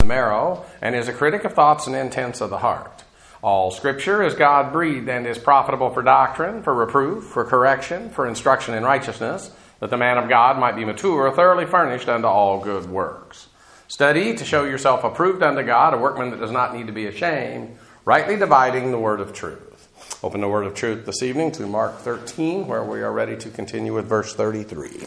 marrow, and is a critic of thoughts and intents of the heart. All Scripture is God-breathed and is profitable for doctrine, for reproof, for correction, for instruction in righteousness, that the man of God might be mature, thoroughly furnished unto all good works. Study to show yourself approved unto God, a workman that does not need to be ashamed, rightly dividing the word of truth. Open the word of truth this evening to Mark 13, where we are ready to continue with verse 33.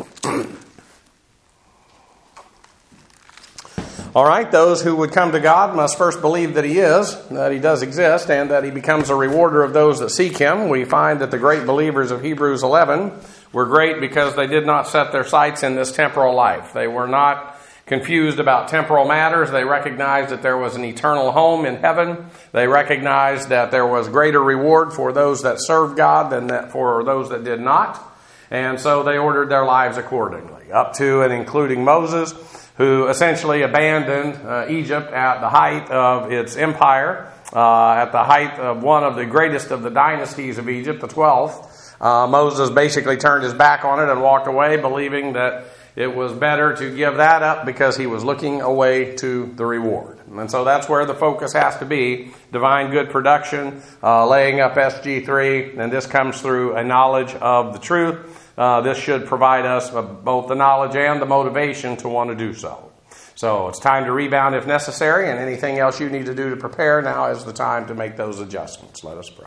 All right, those who would come to God must first believe that He is, that He does exist, and that He becomes a rewarder of those that seek Him. We find that the great believers of Hebrews 11 were great because they did not set their sights in this temporal life. They were not confused about temporal matters. They recognized that there was an eternal home in heaven. They recognized that there was greater reward for those that served God than that for those that did not. And so they ordered their lives accordingly, up to and including Moses, who essentially abandoned Egypt at the height of its empire, at the height of one of the greatest of the dynasties of Egypt, the 12th. Moses basically turned his back on it and walked away, believing that it was better to give that up because he was looking away to the reward. And so that's where the focus has to be, divine good production, laying up SG3, and this comes through a knowledge of the truth. This should provide us both the knowledge and the motivation to want to do so. So it's time to rebound if necessary, and anything else you need to do to prepare, now is the time to make those adjustments. Let us pray.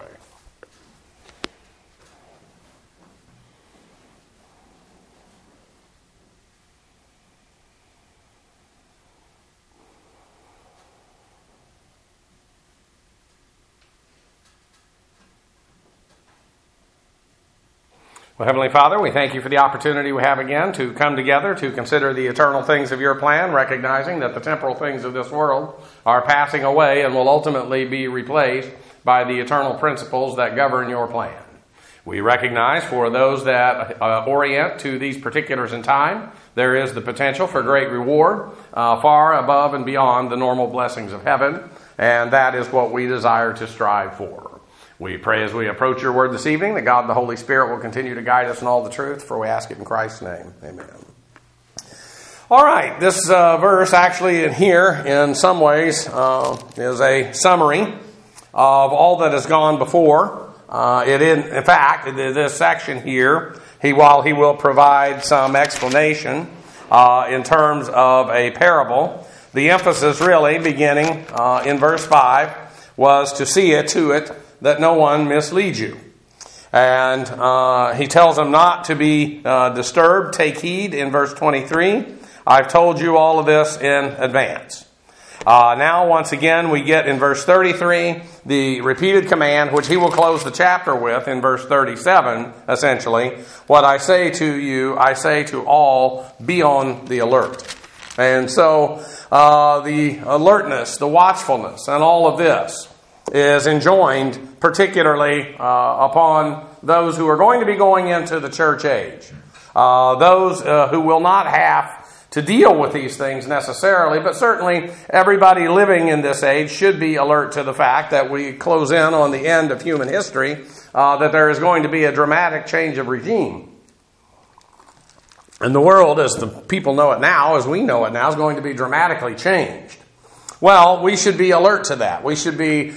Well, Heavenly Father, we thank you for the opportunity we have again to come together to consider the eternal things of your plan, recognizing that the temporal things of this world are passing away and will ultimately be replaced by the eternal principles that govern your plan. We recognize for those that orient to these particulars in time, there is the potential for great reward far above and beyond the normal blessings of heaven, and that is what we desire to strive for. We pray as we approach your word this evening that God the Holy Spirit will continue to guide us in all the truth, for we ask it in Christ's name. Amen. All right, this verse actually in here in some ways is a summary of all that has gone before. In fact, this section here, while he will provide some explanation in terms of a parable, the emphasis really beginning in verse 5 was to see it to it that no one misleads you. And he tells them not to be disturbed. Take heed in verse 23. I've told you all of this in advance. Now, once again, we get in verse 33 the repeated command, which he will close the chapter with in verse 37, essentially. What I say to you, I say to all, be on the alert. And so the alertness, the watchfulness, and all of this is enjoined particularly upon those who are going to be going into the church age. Those who will not have to deal with these things necessarily, but certainly everybody living in this age should be alert to the fact that we close in on the end of human history, that there is going to be a dramatic change of regime. And the world, as the people know it now, as we know it now, is going to be dramatically changed. Well, we should be alert to that. We should be,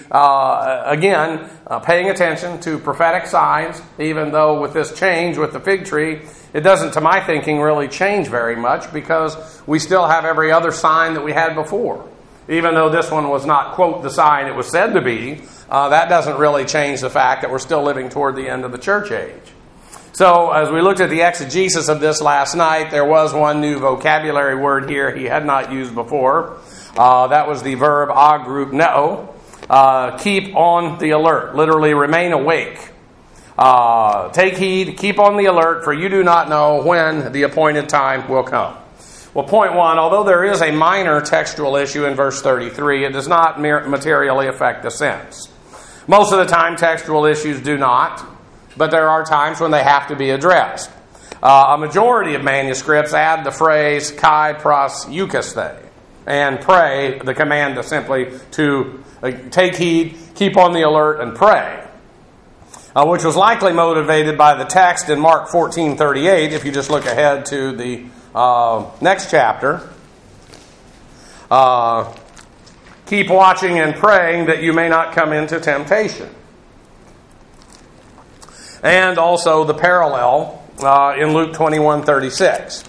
paying attention to prophetic signs, even though with this change with the fig tree, it doesn't, to my thinking, really change very much because we still have every other sign that we had before. Even though this one was not, quote, the sign it was said to be, that doesn't really change the fact that we're still living toward the end of the church age. So, as we looked at the exegesis of this last night, there was one new vocabulary word here he had not used before. That was the verb agrupneo, keep on the alert, literally remain awake. Take heed, keep on the alert, for you do not know when the appointed time will come. Well, point one, although there is a minor textual issue in verse 33, it does not materially affect the sense. Most of the time, textual issues do not, but there are times when they have to be addressed. A majority of manuscripts add the phrase kai pros eukaste, and pray, the command to simply to take heed, keep on the alert, and pray. Which was likely motivated by the text in Mark 14:38, if you just look ahead to the next chapter. Keep watching and praying that you may not come into temptation. And also the parallel in Luke 21:36.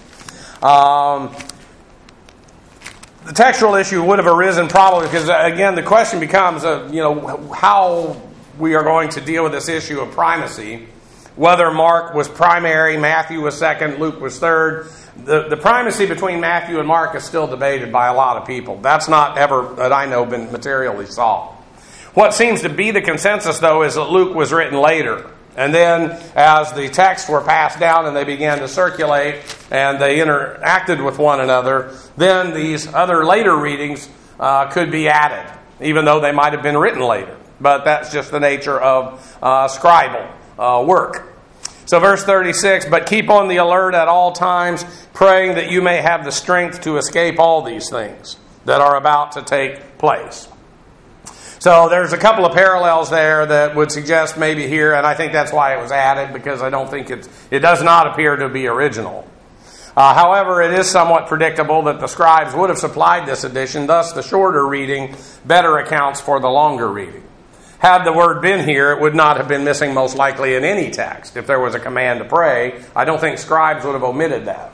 The textual issue would have arisen probably because, again, the question becomes, how we are going to deal with this issue of primacy. Whether Mark was primary, Matthew was second, Luke was third. The primacy between Matthew and Mark is still debated by a lot of people. That's not ever, that I know, been materially solved. What seems to be the consensus, though, is that Luke was written later. And then as the texts were passed down and they began to circulate and they interacted with one another, then these other later readings could be added, even though they might have been written later. But that's just the nature of scribal work. So verse 36, but keep on the alert at all times, praying that you may have the strength to escape all these things that are about to take place. So there's a couple of parallels there that would suggest maybe here, and I think that's why it was added, because I don't think it does not appear to be original. However, it is somewhat predictable that the scribes would have supplied this addition, thus the shorter reading better accounts for the longer reading. Had the word been here, it would not have been missing most likely in any text. If there was a command to pray, I don't think scribes would have omitted that.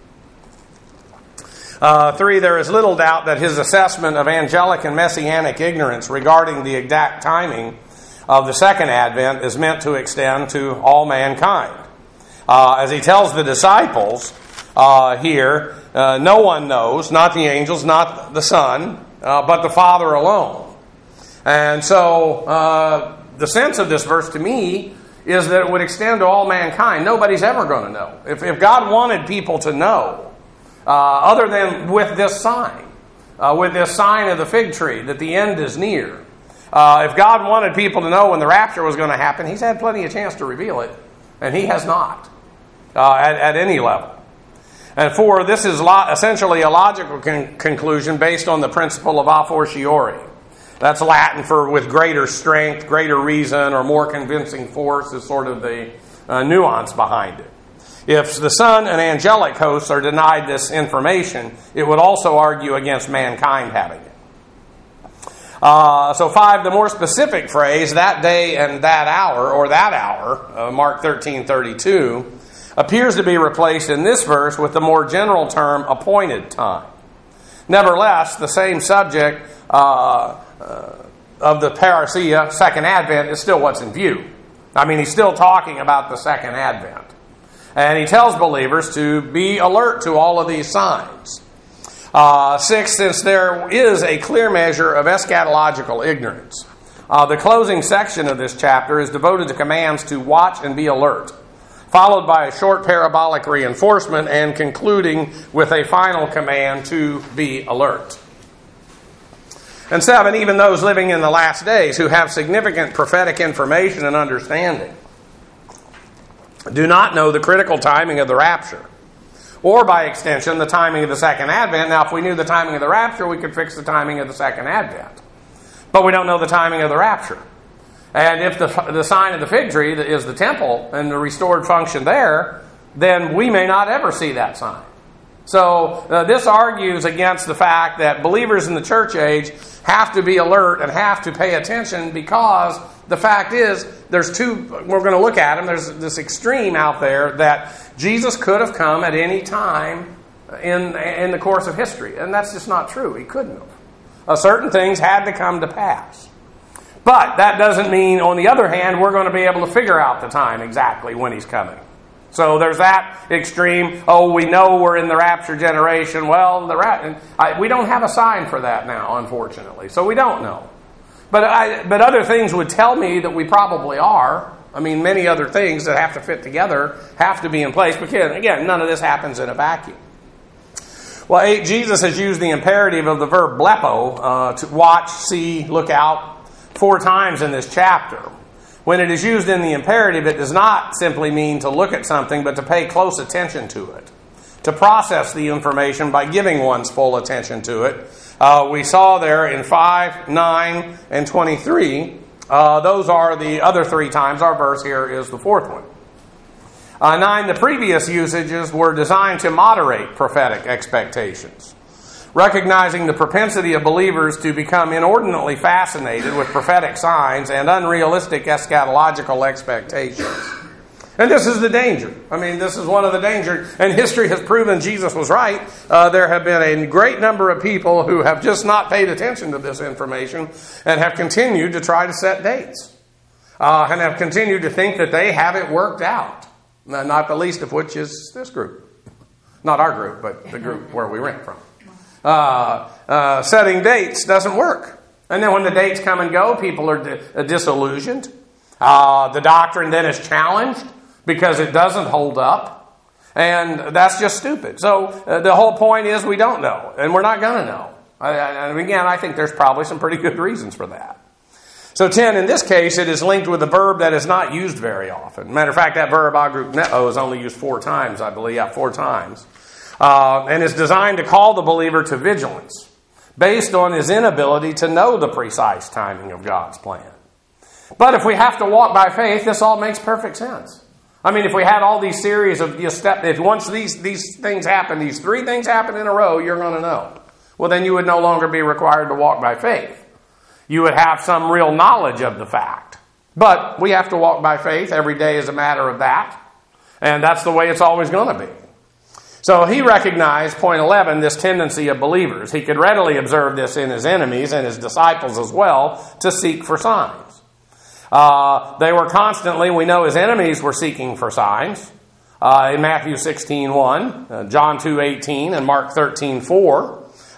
3, there is little doubt that his assessment of angelic and messianic ignorance regarding the exact timing of the second advent is meant to extend to all mankind. As he tells the disciples here, no one knows, not the angels, not the Son, but the Father alone. And so the sense of this verse to me is that it would extend to all mankind. Nobody's ever going to know. If God wanted people to know, other than with this sign of the fig tree, that the end is near. If God wanted people to know when the rapture was going to happen, He's had plenty of chance to reveal it, and He has not at any level. And 4, this is essentially a logical conclusion based on the principle of a fortiori. That's Latin for with greater strength, greater reason, or more convincing force is sort of the nuance behind it. If the Son and angelic hosts are denied this information, it would also argue against mankind having it. So 5, the more specific phrase, that day and that hour, or that hour, Mark 13:32, appears to be replaced in this verse with the more general term, appointed time. Nevertheless, the same subject of the parousia, second advent, is still what's in view. I mean, he's still talking about the second advent. And he tells believers to be alert to all of these signs. 6, since there is a clear measure of eschatological ignorance, the closing section of this chapter is devoted to commands to watch and be alert, followed by a short parabolic reinforcement and concluding with a final command to be alert. And 7, even those living in the last days who have significant prophetic information and understanding do not know the critical timing of the rapture, or by extension, the timing of the second advent. Now, if we knew the timing of the rapture, we could fix the timing of the second advent. But we don't know the timing of the rapture. And if the sign of the fig tree is the temple and the restored function there, then we may not ever see that sign. So this argues against the fact that believers in the church age have to be alert and have to pay attention, because the fact is, there's two, we're going to look at them, there's this extreme out there that Jesus could have come at any time in the course of history. And that's just not true. He couldn't have. Certain things had to come to pass. But that doesn't mean, on the other hand, we're going to be able to figure out the time exactly when He's coming. So there's that extreme, we know we're in the rapture generation. Well, we don't have a sign for that now, unfortunately. So we don't know. But other things would tell me that we probably are. I mean, many other things that have to fit together have to be in place. But again, none of this happens in a vacuum. Well, 8, Jesus has used the imperative of the verb blepo, to watch, see, look out, 4 times in this chapter. When it is used in the imperative, it does not simply mean to look at something, but to pay close attention to it, to process the information by giving one's full attention to it. We saw there in 5, 9, and 23, those are the other 3 times. Our verse here is the 4th one. 9, the previous usages were designed to moderate prophetic expectations. recognizing the propensity of believers to become inordinately fascinated with prophetic signs and unrealistic eschatological expectations. And this is the danger. I mean, this is one of the dangers. And history has proven Jesus was right. There have been a great number of people who have just not paid attention to this information and have continued to try to set dates. And have continued to think that they have it worked out. Not the least of which is this group. Not our group, but the group where we rent from. Setting dates doesn't work. And then when the dates come and go, people are disillusioned. The doctrine then is challenged because it doesn't hold up. And that's just stupid. So the whole point is we don't know. And we're not going to know. And again, I think there's probably some pretty good reasons for that. So 10, in this case, it is linked with a verb that is not used very often. Matter of fact, that verb agrupneo is only used 4 times, I believe. Yeah, 4 times. And is designed to call the believer to vigilance based on his inability to know the precise timing of God's plan. But if we have to walk by faith, this all makes perfect sense. I mean, if we had all these series of if once these things happen, these 3 things happen in a row, you're going to know. Well, then you would no longer be required to walk by faith. You would have some real knowledge of the fact. But we have to walk by faith. Every day is a matter of that. And that's the way it's always going to be. So he recognized, point 11, this tendency of believers. He could readily observe this in his enemies and his disciples as well, to seek for signs. They were constantly, we know his enemies were seeking for signs. In Matthew 16:1, John 2:18, and Mark 13:4.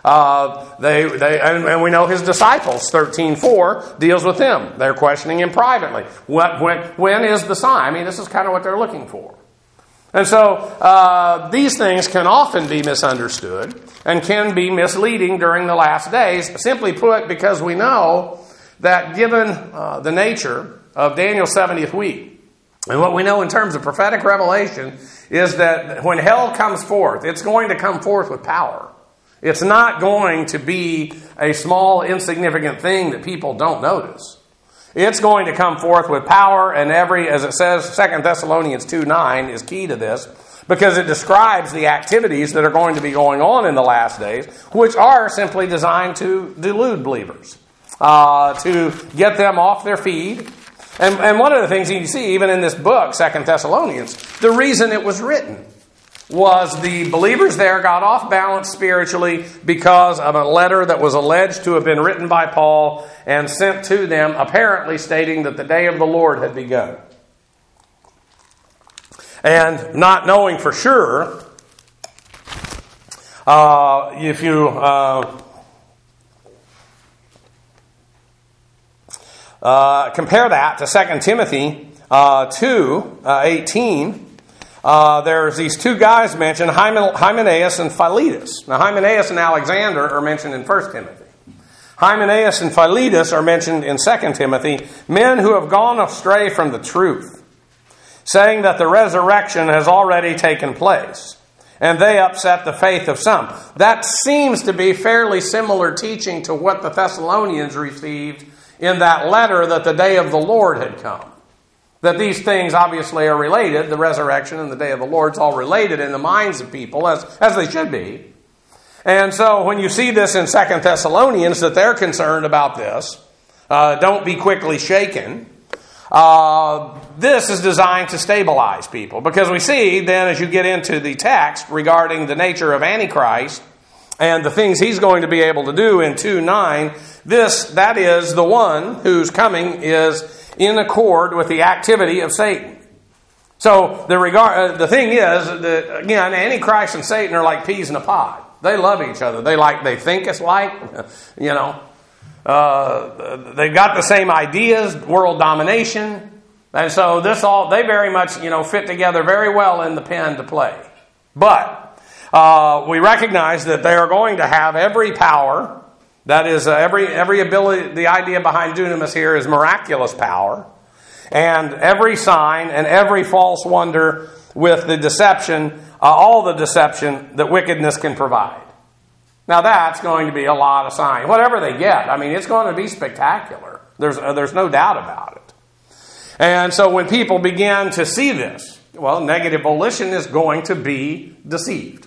And we know his disciples, 13:4, deals with them. They're questioning him privately. When is the sign? I mean, this is kind of what they're looking for. And so these things can often be misunderstood and can be misleading during the last days, simply put, because we know that given the nature of Daniel's 70th week, and what we know in terms of prophetic revelation is that when hell comes forth, it's going to come forth with power. It's not going to be a small, insignificant thing that people don't notice. It's going to come forth with power, and as it says, 2 Thessalonians 2:9 is key to this, because it describes the activities that are going to be going on in the last days, which are simply designed to delude believers, to get them off their feed. And one of the things you see, even in this book, 2 Thessalonians, the reason it was written was the believers there got off balance spiritually because of a letter that was alleged to have been written by Paul and sent to them, apparently stating that the day of the Lord had begun. And not knowing for sure, if you compare that to 2 Timothy 2:18, there's these 2 guys mentioned, Hymenaeus and Philetus. Now, Hymenaeus and Alexander are mentioned in 1 Timothy. Hymenaeus and Philetus are mentioned in 2 Timothy, men who have gone astray from the truth, saying that the resurrection has already taken place, and they upset the faith of some. That seems to be fairly similar teaching to what the Thessalonians received in that letter that the day of the Lord had come. That these things obviously are related. The resurrection and the day of the Lord's all related in the minds of people, as they should be. And so when you see this in 2 Thessalonians, that they're concerned about this, don't be quickly shaken. This is designed to stabilize people. Because we see then, as you get into the text regarding the nature of Antichrist and the things he's going to be able to do in 2:9, that is the one whose coming is in accord with the activity of Satan. So the thing is that, again, Antichrist and Satan are like peas in a pod. They love each other. They think it's like, they've got the same ideas, world domination, and so they very much fit together very well in the pen to play. But we recognize that they are going to have every power. That is, every ability. The idea behind dunamis here is miraculous power. And every sign and every false wonder with the deception, all the deception that wickedness can provide. Now that's going to be a lot of sign. Whatever they get, I mean, it's going to be spectacular. There's no doubt about it. And so when people begin to see this, well, negative volition is going to be deceived.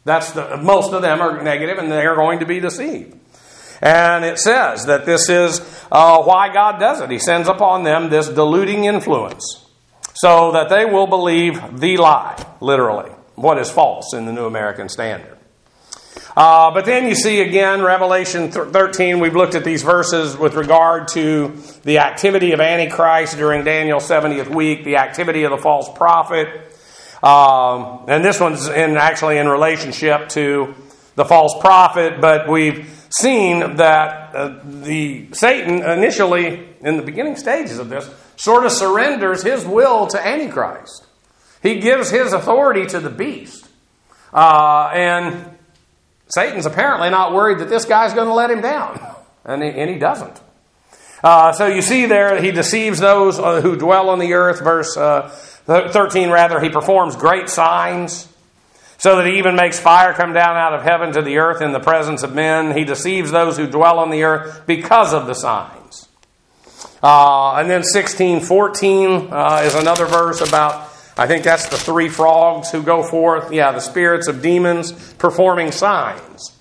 Most of them are negative, and they are going to be deceived. And it says that this is why God does it. He sends upon them this deluding influence so that they will believe the lie, literally, what is false in the New American Standard. But then you see again, Revelation 13, we've looked at these verses with regard to the activity of Antichrist during Daniel's 70th week, the activity of the false prophet. And this one's actually in relationship to the false prophet, but we've seen that Satan initially, in the beginning stages of this, sort of surrenders his will to Antichrist. He gives his authority to the beast. And Satan's apparently not worried that this guy's going to let him down. And he doesn't. So you see there, he deceives those who dwell on the earth. Verse 13, rather, he performs great signs, so that he even makes fire come down out of heaven to the earth in the presence of men. He deceives those who dwell on the earth because of the signs. And then 16:14 is another verse about, I think that's the three frogs who go forth. Yeah, the spirits of demons performing signs.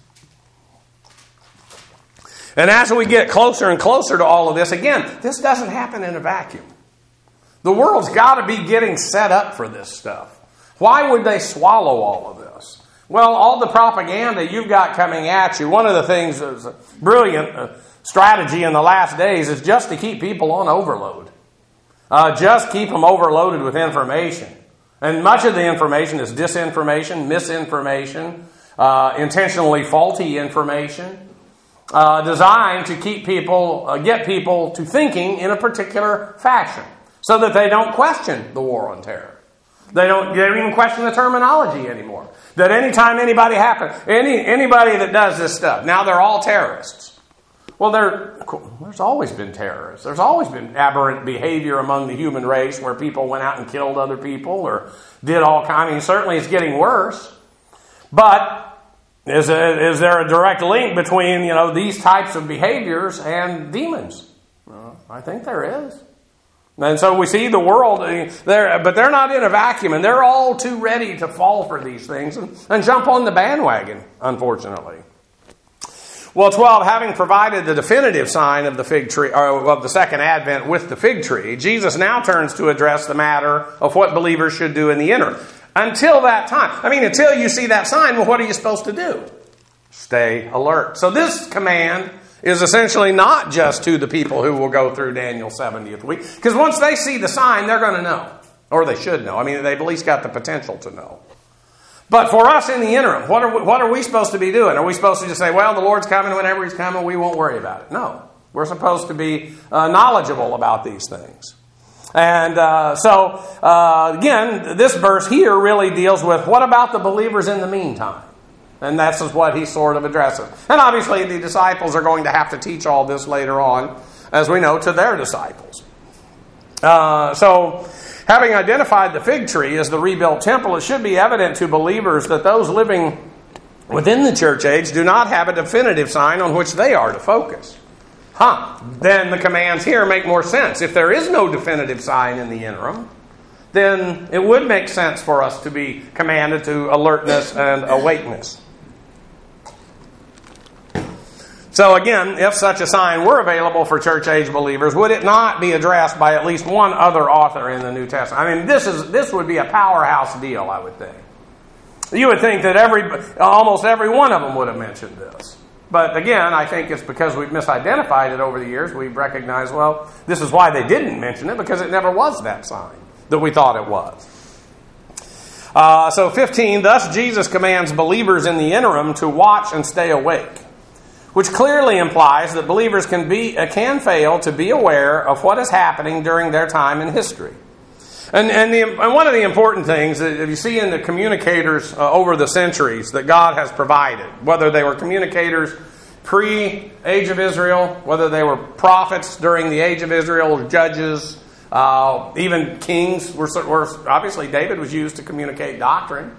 And as we get closer and closer to all of this, again, this doesn't happen in a vacuum. The world's got to be getting set up for this stuff. Why would they swallow all of this? Well, all the propaganda you've got coming at you, one of the things that's a brilliant strategy in the last days is just to keep people on overload. Just keep them overloaded with information. And much of the information is disinformation, misinformation, intentionally faulty information, designed to keep people, get people to thinking in a particular fashion so that they don't question the war on terror. They don't even question the terminology anymore. That anytime anybody that does this stuff, now they're all terrorists. Well, there's always been terrorists. There's always been aberrant behavior among the human race where people went out and killed other people or did all kinds. I mean, certainly it's getting worse. But is there a direct link between these types of behaviors and demons? Well, I think there is. And so we see the world, but they're not in a vacuum, and they're all too ready to fall for these things and jump on the bandwagon, unfortunately. Well, 12, having provided the definitive sign of the fig tree, or of the second advent with the fig tree, Jesus now turns to address the matter of what believers should do in the interim. Until that time. I mean, until you see that sign, well, what are you supposed to do? Stay alert. So this command is essentially not just to the people who will go through Daniel's 70th week. Because once they see the sign, they're going to know. Or they should know. I mean, they've at least got the potential to know. But for us in the interim, what are we supposed to be doing? Are we supposed to just say, well, the Lord's coming whenever He's coming, we won't worry about it? No. We're supposed to be knowledgeable about these things. And again, this verse here really deals with what about the believers in the meantime? And that's what he sort of addresses. And obviously the disciples are going to have to teach all this later on, as we know, to their disciples. So having identified the fig tree as the rebuilt temple, it should be evident to believers that those living within the church age do not have a definitive sign on which they are to focus. Then the commands here make more sense. If there is no definitive sign in the interim, then it would make sense for us to be commanded to alertness and awakeness. So again, if such a sign were available for church age believers, would it not be addressed by at least one other author in the New Testament? I mean, this would be a powerhouse deal, I would think. You would think that almost every one of them would have mentioned this. But again, I think it's because we've misidentified it over the years. We've recognized, well, this is why they didn't mention it, because it never was that sign that we thought it was. So 15, thus Jesus commands believers in the interim to watch and stay awake, which clearly implies that believers can fail to be aware of what is happening during their time in history. And one of the important things that you see in the communicators over the centuries that God has provided, whether they were communicators pre-Age of Israel, whether they were prophets during the Age of Israel, judges, even kings, were obviously David was used to communicate doctrine.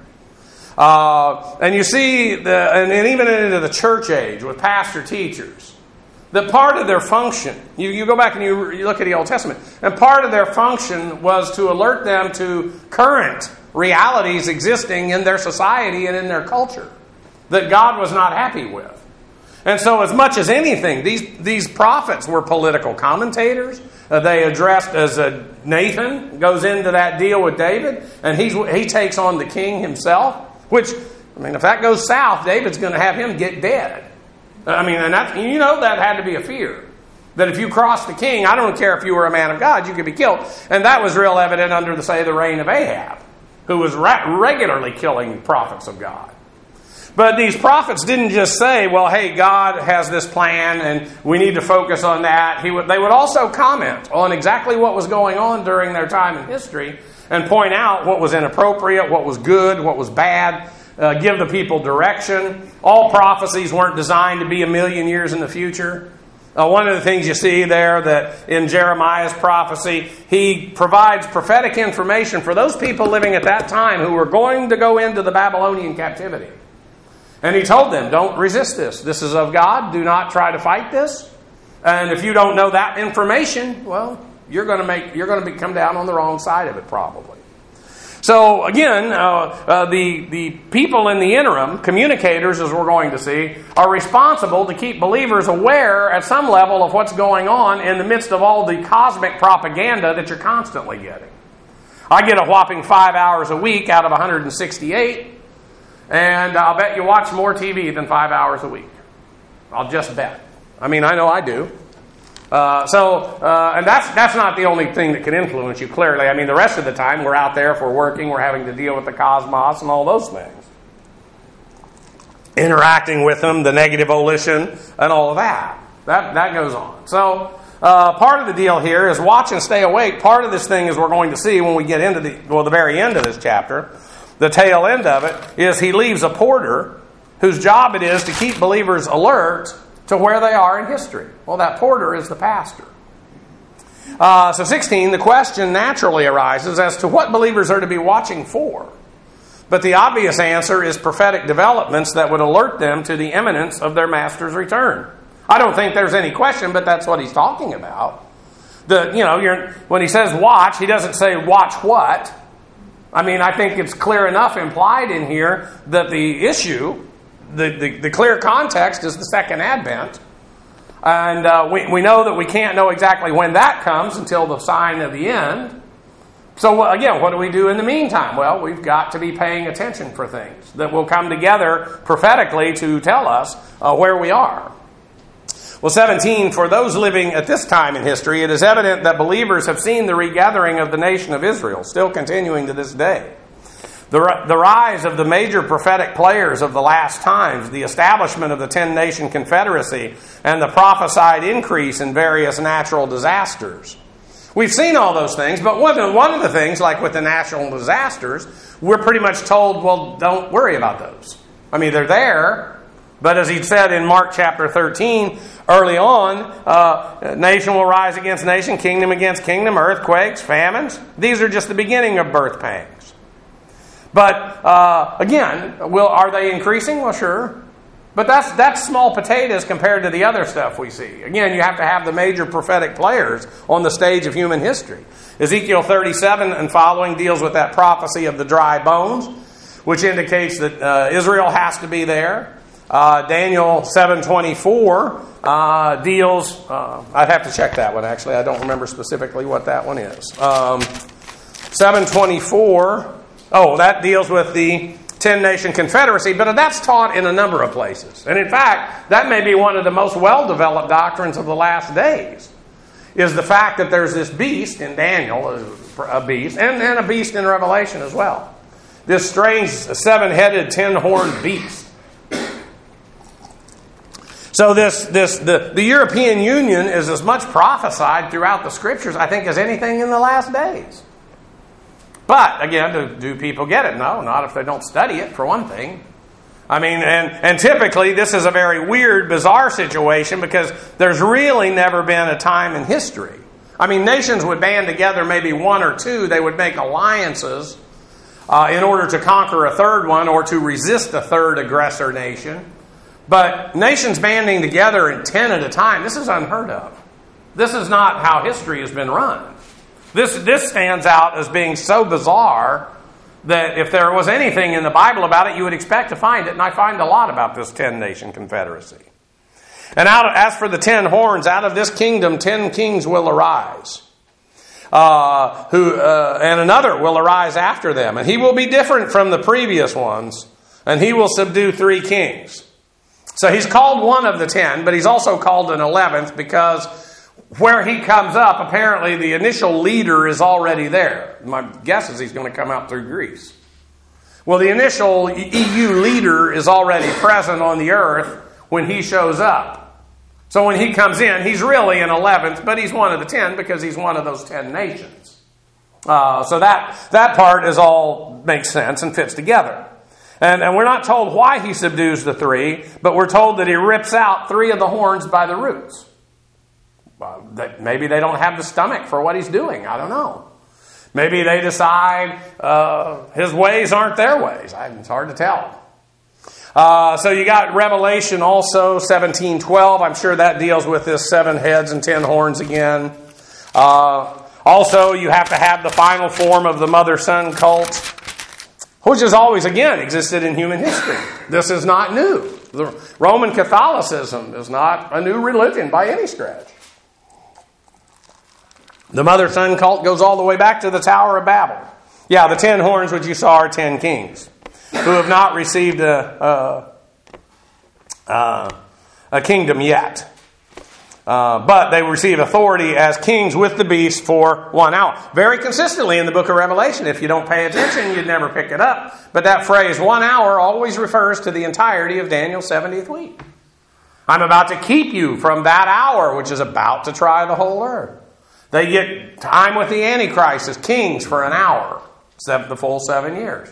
And you see, and even into the church age with pastor teachers, that part of their function, you go back and you look at the Old Testament, and part of their function was to alert them to current realities existing in their society and in their culture that God was not happy with. And so as much as anything, these prophets were political commentators. They addressed, as Nathan goes into that deal with David, and he takes on the king himself, which, I mean, if that goes south, David's going to have him get dead. I mean, and that, you know, that had to be a fear. That if you crossed the king, I don't care if you were a man of God, you could be killed. And that was real evident under, the reign of Ahab, who was regularly killing prophets of God. But these prophets didn't just say, well, hey, God has this plan and we need to focus on that. They would also comment on exactly what was going on during their time in history and point out what was inappropriate, what was good, what was bad, give the people direction. All prophecies weren't designed to be 1,000,000 years in the future. One of the things you see there that in Jeremiah's prophecy, he provides prophetic information for those people living at that time who were going to go into the Babylonian captivity. And he told them, don't resist this. This is of God. Do not try to fight this. And if you don't know that information, well, you're going to come down on the wrong side of it probably. So again, the people in the interim, communicators, as we're going to see, are responsible to keep believers aware at some level of what's going on in the midst of all the cosmic propaganda that you're constantly getting. I get a whopping 5 hours a week out of 168. And I'll bet you watch more TV than 5 hours a week. I'll just bet. I mean, I know I do. And that's not the only thing that can influence you, clearly. I mean, the rest of the time, we're out there, if we're working, we're having to deal with the cosmos and all those things. Interacting with them, the negative volition, and all of that. That goes on. So, part of the deal here is watch and stay awake. Part of this thing, as we're going to see when we get into the very end of this chapter, the tail end of it is he leaves a porter whose job it is to keep believers alert to where they are in history. Well, that porter is the pastor. So 16, the question naturally arises as to what believers are to be watching for. But the obvious answer is prophetic developments that would alert them to the imminence of their master's return. I don't think there's any question, but that's what he's talking about. When he says watch, he doesn't say watch what. I mean, I think it's clear enough implied in here that the issue, the clear context is the second advent. And we know that we can't know exactly when that comes until the sign of the end. So again, what do we do in the meantime? Well, we've got to be paying attention for things that will come together prophetically to tell us where we are. Well, 17, for those living at this time in history, it is evident that believers have seen the regathering of the nation of Israel, still continuing to this day. The rise of the major prophetic players of the last times, the establishment of the 10-nation confederacy, and the prophesied increase in various natural disasters. We've seen all those things, but one of the things, like with the natural disasters, we're pretty much told, well, don't worry about those. I mean, they're there, but as he said in Mark chapter 13, early on, nation will rise against nation, kingdom against kingdom, earthquakes, famines. These are just the beginning of birth pangs. But again, are they increasing? Well, sure. But that's small potatoes compared to the other stuff we see. Again, you have to have the major prophetic players on the stage of human history. Ezekiel 37 and following deals with that prophecy of the dry bones, which indicates that Israel has to be there. Daniel 7:24 deals, I'd have to check that one actually. I don't remember specifically what that one is. 7:24, that deals with the 10-nation confederacy, but that's taught in a number of places. And in fact, that may be one of the most well-developed doctrines of the last days, is the fact that there's this beast in Daniel, a beast, and a beast in Revelation as well. This strange 7-headed, 10-horned beast. So the European Union is as much prophesied throughout the Scriptures, I think, as anything in the last days. But, again, do people get it? No, not if they don't study it, for one thing. I mean, and typically this is a very weird, bizarre situation because there's really never been a time in history. I mean, nations would band together, maybe one or two. They would make alliances in order to conquer a third one or to resist a third aggressor nation. But nations banding together in 10 at a time, this is unheard of. This is not how history has been run. This stands out as being so bizarre that if there was anything in the Bible about it, you would expect to find it. And I find a lot about this 10-nation confederacy. And as for the 10 horns, out of this kingdom 10 kings will arise. And another will arise after them. And he will be different from the previous ones. And he will subdue 3 kings. So he's called one of the 10, but he's also called an 11th because where he comes up, apparently the initial leader is already there. My guess is he's going to come out through Greece. Well, the initial EU leader is already present on the earth when he shows up. So when he comes in, he's really an 11th, but he's one of the 10 because he's one of those 10 nations. So that part is all makes sense and fits together. And we're not told why he subdues the 3, but we're told that he rips out 3 of the horns by the roots. Maybe they don't have the stomach for what he's doing. I don't know. Maybe they decide his ways aren't their ways. It's hard to tell. So you got Revelation also, 17:12. I'm sure that deals with this 7 heads and 10 horns again. Also, you have to have the final form of the mother-son cult, which has always, again, existed in human history. This is not new. The Roman Catholicism is not a new religion by any stretch. The mother-son cult goes all the way back to the Tower of Babel. Yeah, the 10 horns which you saw are 10 kings who have not received a kingdom yet. But they receive authority as kings with the beast for 1 hour. Very consistently in the book of Revelation. If you don't pay attention, you'd never pick it up. But that phrase, 1 hour, always refers to the entirety of Daniel's 70th week. I'm about to keep you from that hour, which is about to try the whole earth. They get time with the Antichrist as kings for an hour, the full 7 years.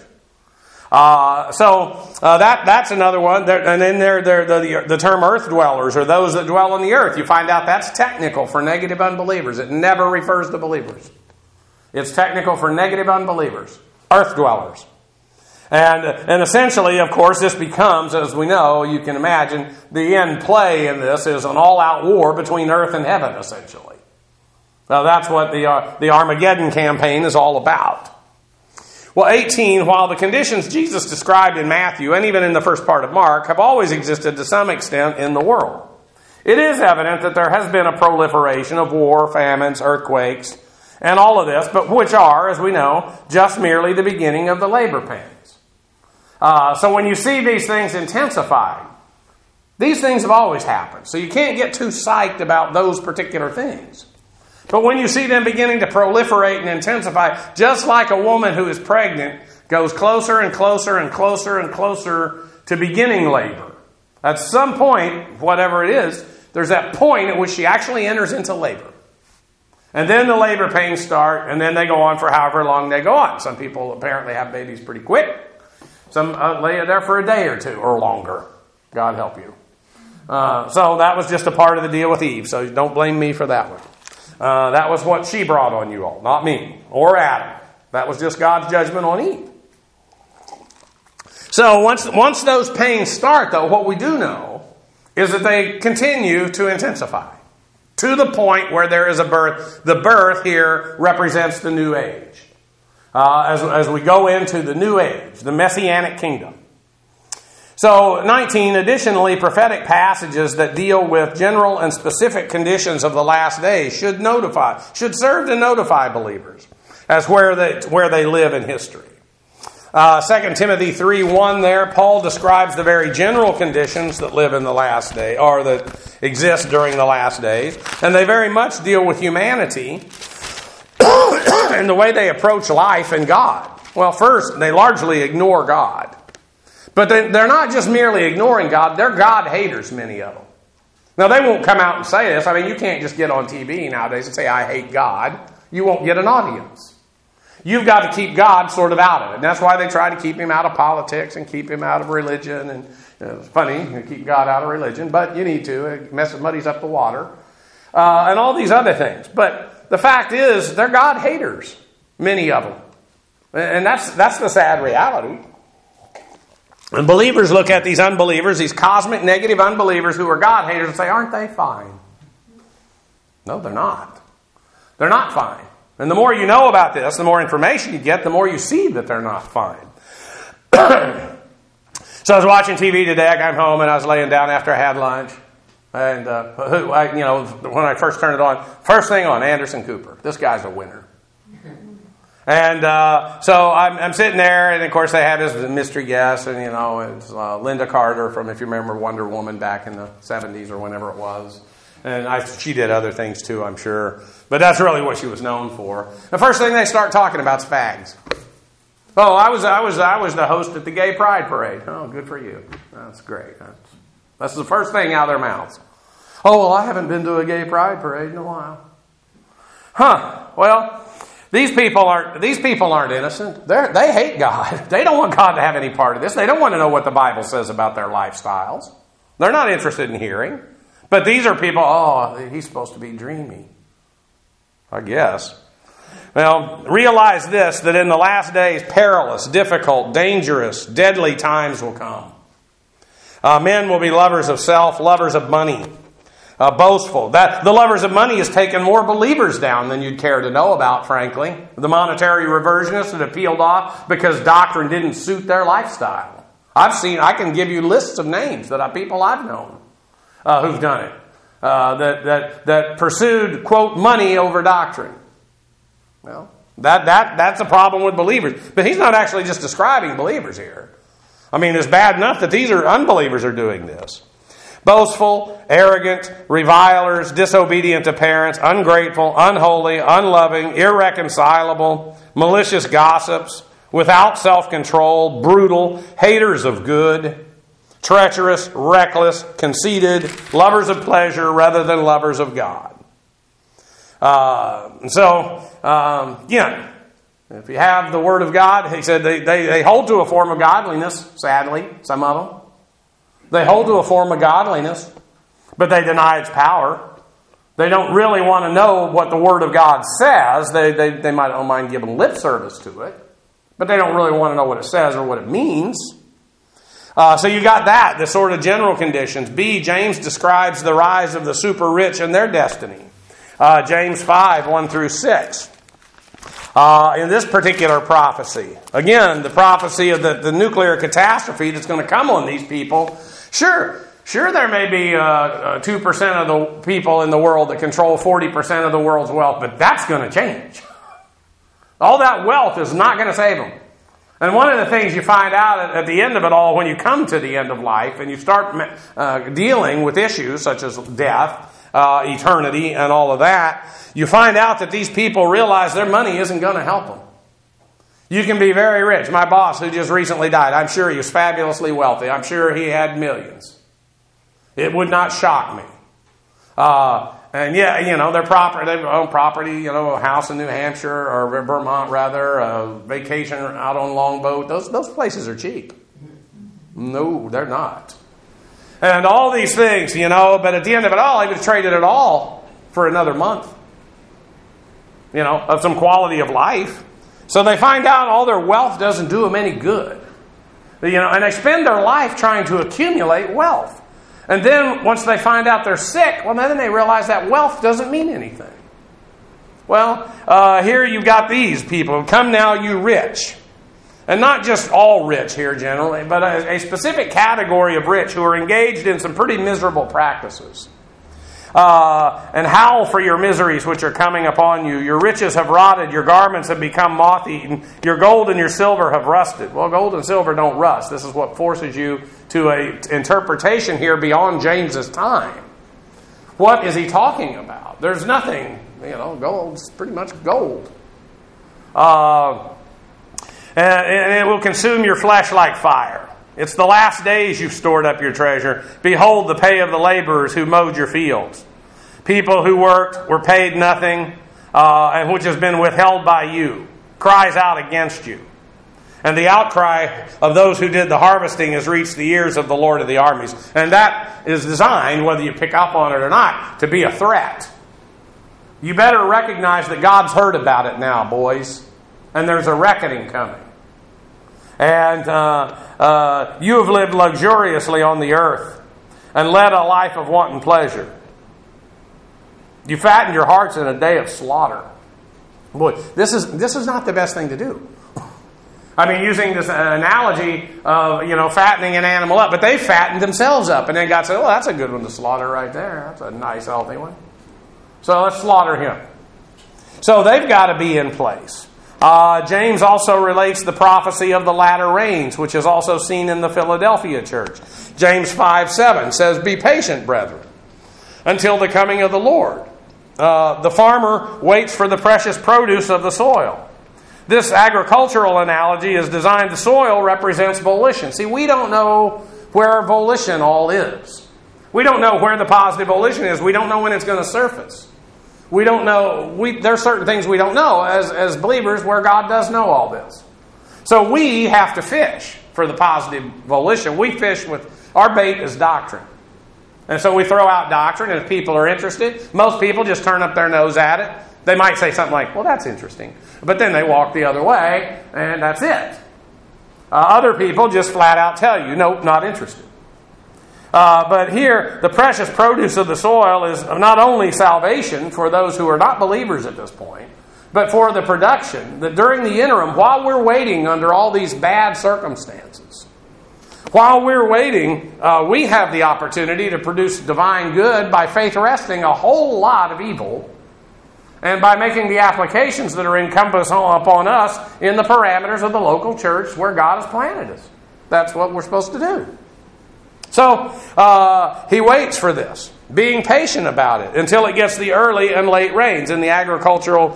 That's another one. And then the term earth dwellers, or those that dwell on the earth. You find out that's technical for negative unbelievers. It never refers to believers. It's technical for negative unbelievers. Earth dwellers. And essentially, of course, this becomes, as we know, you can imagine, the end play in this is an all-out war between earth and heaven, essentially. Now that's what the Armageddon campaign is all about. Well, 18, while the conditions Jesus described in Matthew and even in the first part of Mark have always existed to some extent in the world, it is evident that there has been a proliferation of war, famines, earthquakes, and all of this, but which are, as we know, just merely the beginning of the labor pains. So when you see these things intensify, these things have always happened. So you can't get too psyched about those particular things. But when you see them beginning to proliferate and intensify, just like a woman who is pregnant goes closer and closer and closer and closer to beginning labor. At some point, whatever it is, there's that point at which she actually enters into labor. And then the labor pains start, and then they go on for however long they go on. Some people apparently have babies pretty quick. Some lay there for a day or two or longer. God help you. So that was just a part of the deal with Eve, so don't blame me for that one. That was what she brought on you all, not me or Adam. That was just God's judgment on Eve. So once those pains start, though, what we do know is that they continue to intensify to the point where there is a birth. The birth here represents the new age. As we go into the new age, the Messianic kingdom. So, 19, additionally, prophetic passages that deal with general and specific conditions of the last days should serve to notify believers as where they live in history. 2 Timothy 3:1 there, Paul describes the very general conditions that live in the last day, or that exist during the last days, and they very much deal with humanity and the way they approach life and God. Well, first, they largely ignore God. But they're not just merely ignoring God, they're God haters, many of them. Now, they won't come out and say this. I mean, you can't just get on TV nowadays and say, I hate God. You won't get an audience. You've got to keep God sort of out of it. And that's why they try to keep him out of politics and keep him out of religion. And it's funny, you keep God out of religion, but you need to. It muddies up the water. And all these other things. But the fact is, they're God haters, many of them. And that's the sad reality. And believers look at these unbelievers, these cosmic negative unbelievers who are God haters, and say, aren't they fine? No, they're not. They're not fine. And the more you know about this, the more information you get, the more you see that they're not fine. So I was watching TV today. I got home and I was laying down after I had lunch. And, when I first turned it on, first thing on, Anderson Cooper. This guy's a winner. And so I'm sitting there, and of course they have his mystery guest, and it's Linda Carter from, if you remember, Wonder Woman back in the 70s or whenever it was. And she did other things too, I'm sure. But that's really what she was known for. The first thing they start talking about is fags. Oh, I was the host at the Gay Pride Parade. Oh, good for you. That's great. That's the first thing out of their mouths. Oh, well, I haven't been to a Gay Pride Parade in a while. Well, these people aren't innocent. They hate God. They don't want God to have any part of this. They don't want to know what the Bible says about their lifestyles. They're not interested in hearing. But these are people, he's supposed to be dreamy. I guess. Well, realize this, that in the last days, perilous, difficult, dangerous, deadly times will come. Men will be lovers of self, lovers of money, boastful. The lovers of money has taken more believers down than you'd care to know about, frankly. The monetary reversionists that have peeled off because doctrine didn't suit their lifestyle. I can give you lists of names that people I've known who've done it, that pursued, quote, money over doctrine. Well, that's a problem with believers. But he's not actually just describing believers here. I mean, it's bad enough that these unbelievers are doing this. Boastful, arrogant, revilers, disobedient to parents, ungrateful, unholy, unloving, irreconcilable, malicious gossips, without self-control, brutal, haters of good, treacherous, reckless, conceited, lovers of pleasure rather than lovers of God. If you have the Word of God, he said they hold to a form of godliness, sadly, some of them. They hold to a form of godliness, but they deny its power. They don't really want to know what the Word of God says. They might don't mind giving lip service to it, but they don't really want to know what it says or what it means. So you got that, the sort of general conditions. B, James describes the rise of the super rich and their destiny. James 5, 1 through 6. In this particular prophecy, again, the prophecy of the nuclear catastrophe that's going to come on these people. Sure, there may be 2% of the people in the world that control 40% of the world's wealth, but that's going to change. All that wealth is not going to save them. And one of the things you find out at the end of it all, when you come to the end of life and you start dealing with issues such as death, eternity, and all of that, you find out that these people realize their money isn't going to help them. You can be very rich. My boss, who just recently died, I'm sure he was fabulously wealthy. I'm sure he had millions. It would not shock me. And yeah, their property, they own property, a house in New Hampshire or Vermont rather, a vacation out on longboat. Those places are cheap. No, they're not. And all these things, but at the end of it all, he would have traded it all for another month, of some quality of life. So they find out all their wealth doesn't do them any good. And they spend their life trying to accumulate wealth. And then once they find out they're sick, well, then they realize that wealth doesn't mean anything. Well, here you've got these people. Come now, you rich. And not just all rich here generally, but a specific category of rich who are engaged in some pretty miserable practices. And howl for your miseries which are coming upon you. Your riches have rotted, your garments have become moth-eaten, your gold and your silver have rusted. Well, gold and silver don't rust. This is what forces you to an interpretation here beyond James's time. What is he talking about? There's nothing, gold's pretty much gold. And it will consume your flesh like fire. It's the last days you've stored up your treasure. Behold the pay of the laborers who mowed your fields. People who worked, were paid nothing, and which has been withheld by you, cries out against you. And the outcry of those who did the harvesting has reached the ears of the Lord of the armies. And that is designed, whether you pick up on it or not, to be a threat. You better recognize that God's heard about it now, boys. And there's a reckoning coming. And you have lived luxuriously on the earth and led a life of wanton pleasure. You fattened your hearts in a day of slaughter. Boy, this is not the best thing to do. I mean, using this analogy of, fattening an animal up. But they fattened themselves up. And then God said, oh, that's a good one to slaughter right there. That's a nice, healthy one. So let's slaughter him. So they've got to be in place. James also relates the prophecy of the latter rains, which is also seen in the Philadelphia church. James 5:7 says, be patient, brethren, until the coming of the Lord. The farmer waits for the precious produce of the soil. This agricultural analogy is designed, the soil represents volition. See, we don't know where volition all is. We don't know where the positive volition is. We don't know when it's going to surface. We don't know. There are certain things we don't know as believers where God does know all this. So we have to fish for the positive volition. We fish with, our bait is doctrine. And so we throw out doctrine, and if people are interested, most people just turn up their nose at it. They might say something like, well, that's interesting. But then they walk the other way, and that's it. Other people just flat out tell you, nope, not interested. But here, the precious produce of the soil is not only salvation for those who are not believers at this point, but for the production that during the interim, while we're waiting under all these bad circumstances, while we're waiting, we have the opportunity to produce divine good by faith arresting a whole lot of evil and by making the applications that are encompassed upon us in the parameters of the local church where God has planted us. That's what we're supposed to do. So he waits for this, being patient about it until it gets the early and late rains in the agricultural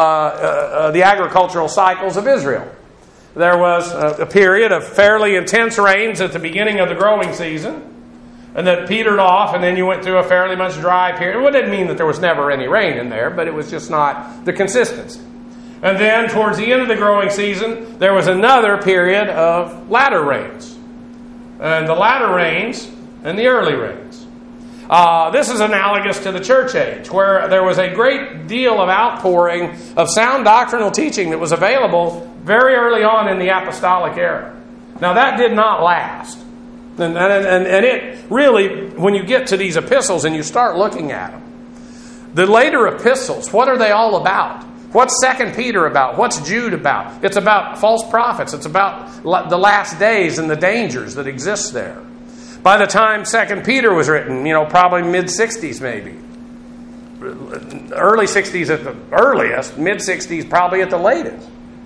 cycles of Israel. There was a period of fairly intense rains at the beginning of the growing season, and that petered off, and then you went through a fairly much dry period. Well, it didn't mean that there was never any rain in there, but it was just not the consistency. And then towards the end of the growing season, there was another period of latter rains. And the latter rains and the early rains. This is analogous to the church age, where there was a great deal of outpouring of sound doctrinal teaching that was available very early on in the apostolic era. Now, that did not last. And it really, when you get to these epistles and you start looking at them, the later epistles, what are they all about? What's 2 Peter about? What's Jude about? It's about false prophets. It's about the last days and the dangers that exist there. By the time 2 Peter was written, probably mid-60s maybe. Early 60s at the earliest, mid-60s probably at the latest.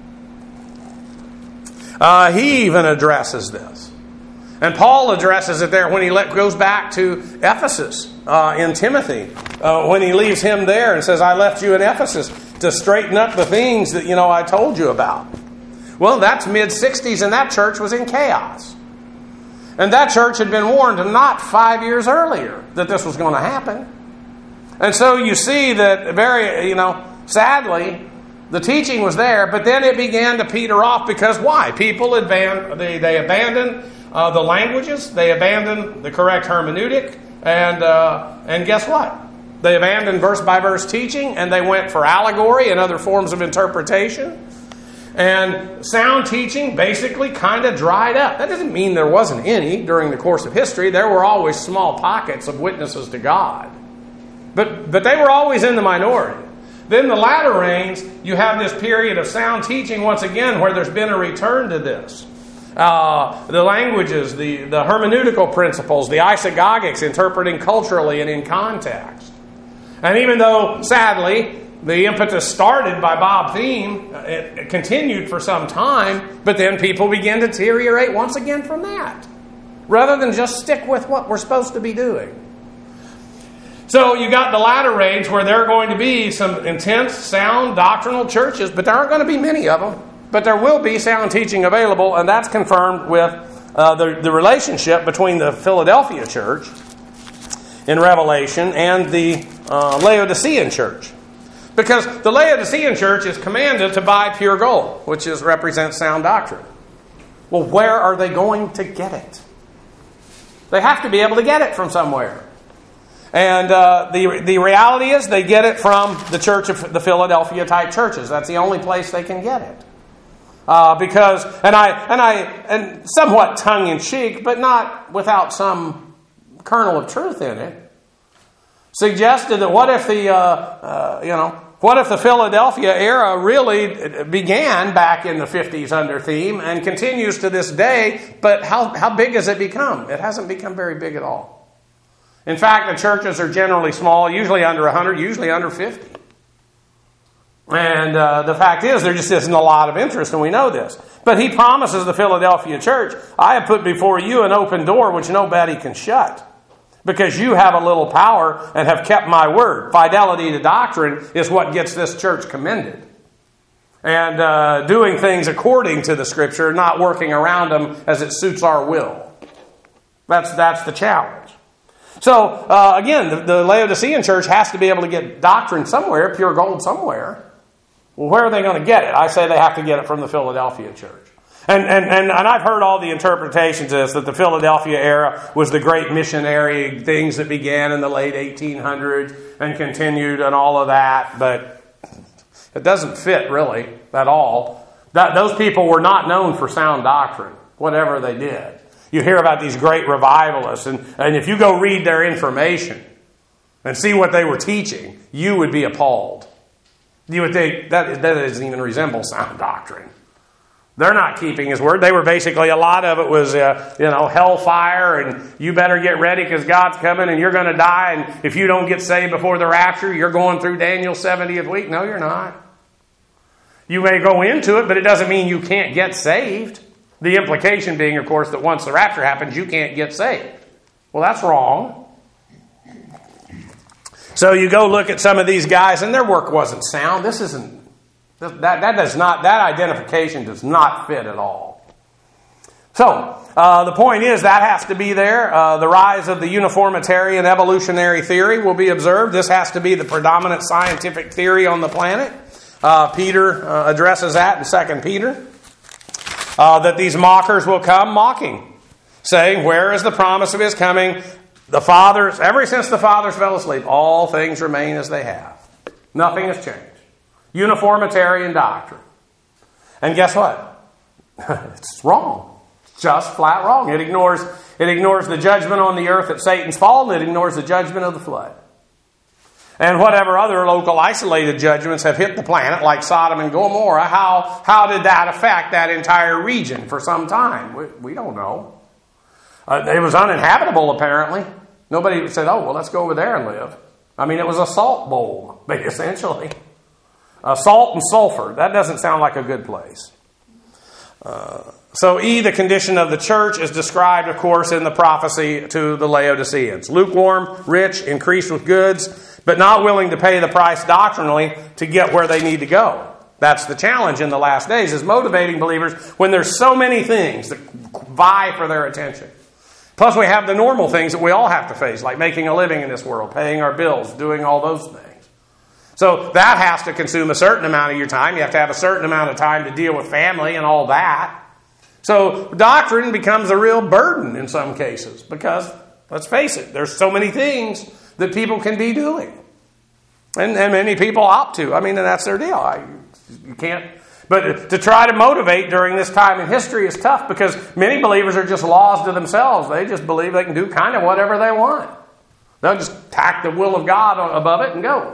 He even addresses this. And Paul addresses it there when he goes back to Ephesus in Timothy. When he leaves him there and says, I left you in Ephesus to straighten up the things that, I told you about. Well, that's mid-60s, and that church was in chaos. And that church had been warned not 5 years earlier that this was going to happen. And so you see that very, sadly, the teaching was there, but then it began to peter off because why? People they abandoned the languages, they abandoned the correct hermeneutic, and guess what? They abandoned verse-by-verse teaching, and they went for allegory and other forms of interpretation. And sound teaching basically kind of dried up. That doesn't mean there wasn't any during the course of history. There were always small pockets of witnesses to God. But they were always in the minority. Then the latter rains, you have this period of sound teaching once again where there's been a return to this. The languages, the hermeneutical principles, the isagogics, interpreting culturally and in context. And even though, sadly, the impetus started by Bob Thiem, it continued for some time, but then people began to deteriorate once again from that, rather than just stick with what we're supposed to be doing. So you got the latter rains where there are going to be some intense, sound, doctrinal churches, but there aren't going to be many of them. But there will be sound teaching available, and that's confirmed with the relationship between the Philadelphia church in Revelation and the Laodicean church. Because the Laodicean church is commanded to buy pure gold, which represents sound doctrine. Well, where are they going to get it? They have to be able to get it from somewhere. And the reality is they get it from the church of the Philadelphia type churches. That's the only place they can get it. And somewhat tongue in cheek, but not without some kernel of truth in it, suggested that what if the Philadelphia era really began back in the 50s under Theme and continues to this day, but how big has it become? It hasn't become very big at all. In fact, the churches are generally small, usually under 100, usually under 50. And the fact is, there just isn't a lot of interest, and we know this. But he promises the Philadelphia church, I have put before you an open door which nobody can shut, because you have a little power and have kept my word. Fidelity to doctrine is what gets this church commended. And doing things according to the Scripture, not working around them as it suits our will. That's the challenge. So, again, the Laodicean church has to be able to get doctrine somewhere, pure gold somewhere. Well, where are they going to get it? I say they have to get it from the Philadelphia church. And I've heard all the interpretations of this, that the Philadelphia era was the great missionary things that began in the late 1800s and continued and all of that, but it doesn't fit really at all. Those people were not known for sound doctrine, whatever they did. You hear about these great revivalists, and if you go read their information and see what they were teaching, you would be appalled. You would think that doesn't even resemble sound doctrine. They're not keeping His word. They were basically, a lot of it was, hellfire, and you better get ready because God's coming and you're going to die, and if you don't get saved before the rapture, you're going through Daniel's 70th week. No, you're not. You may go into it, but it doesn't mean you can't get saved. The implication being, of course, that once the rapture happens, you can't get saved. Well, that's wrong. So you go look at some of these guys, and their work wasn't sound. That identification does not fit at all. So the point is that has to be there. The rise of the uniformitarian evolutionary theory will be observed. This has to be the predominant scientific theory on the planet. Peter addresses that in 2 Peter. That these mockers will come mocking, saying, where is the promise of His coming? The fathers, ever since the fathers fell asleep, all things remain as they have. Nothing has changed. Uniformitarian doctrine. And guess what? It's wrong. It's just flat wrong. It ignores the judgment on the earth at Satan's fall, and it ignores the judgment of the flood. And whatever other local isolated judgments have hit the planet, like Sodom and Gomorrah, how did that affect that entire region for some time? We don't know. It was uninhabitable, apparently. Nobody said, oh, well, let's go over there and live. I mean, it was a salt bowl, essentially. Salt and sulfur. That doesn't sound like a good place. So the condition of the church is described, of course, in the prophecy to the Laodiceans. Lukewarm, rich, increased with goods, but not willing to pay the price doctrinally to get where they need to go. That's the challenge in the last days, is motivating believers when there's so many things that vie for their attention. Plus we have the normal things that we all have to face, like making a living in this world, paying our bills, doing all those things. So that has to consume a certain amount of your time. You have to have a certain amount of time to deal with family and all that. So doctrine becomes a real burden in some cases because, let's face it, there's so many things that people can be doing. And many people opt to. I mean, and that's their deal. You can't. But to try to motivate during this time in history is tough because many believers are just laws to themselves. They just believe they can do kind of whatever they want. They'll just tack the will of God above it and go.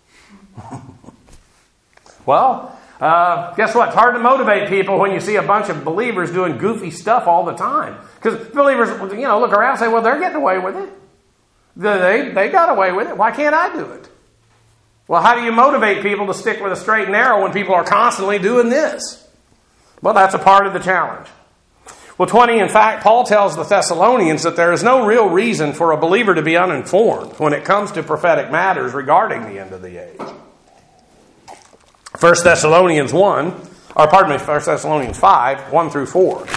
Well, guess what? It's hard to motivate people when you see a bunch of believers doing goofy stuff all the time. Because believers, look around and say, well, they're getting away with it. They got away with it. Why can't I do it? Well, how do you motivate people to stick with a straight and narrow when people are constantly doing this? Well, that's a part of the challenge. Well, 20, in fact, Paul tells the Thessalonians that there is no real reason for a believer to be uninformed when it comes to prophetic matters regarding the end of the age. 1 Thessalonians 5, 1 through 4.